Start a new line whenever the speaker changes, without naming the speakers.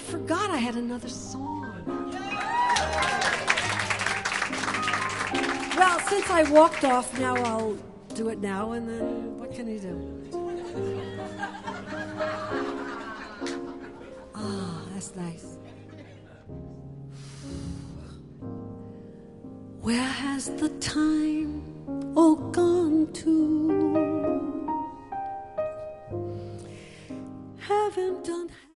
forgot I had another song. Well, since I walked off, now I'll do it now, and then what can you do? Ah, that's nice. Where has the time all gone to?